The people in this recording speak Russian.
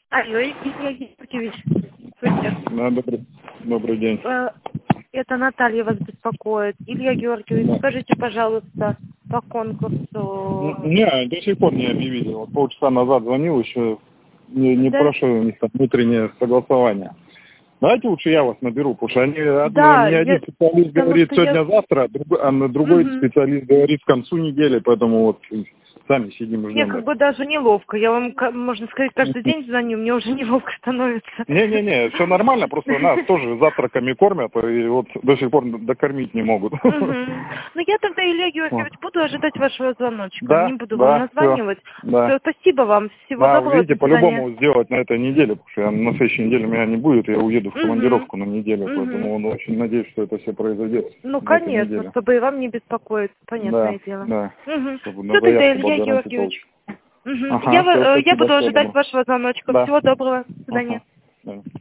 Алло, Илья Георгиевич. Да, добрый день. Это Наталья вас беспокоит. Илья Георгиевич, Да. скажите, пожалуйста, по конкурсу... Не, до сих пор не видел. Вот полчаса назад звонил, еще не Да. прошел у них там внутреннее согласование. Давайте лучше я вас наберу, потому что Да, мне один специалист говорит сегодня-завтра, а другой специалист говорит к концу недели, поэтому вот сами сидим и Мне ждем. как бы даже неловко. Я вам, можно сказать, каждый день звоню, мне уже неловко становится. Не, все нормально, просто нас тоже завтраками кормят, и вот до сих пор докормить не могут. Ну, я тогда, Илья Георгиевич, буду ожидать вашего звоночка. Да, Не буду вам названивать. Все, спасибо вам. Всего Да, доброго. вы видите, по-любому сделать на этой неделе, потому что на следующей неделе меня не будет, я уеду в командировку на неделю, поэтому он очень надеюсь, что это все произойдет. Ну, конечно, чтобы и вам не беспокоить, понятное дело. Да. Все тогда, Илья Георгиевич. Я буду ожидать вашего звоночка. Всего доброго. До свидания.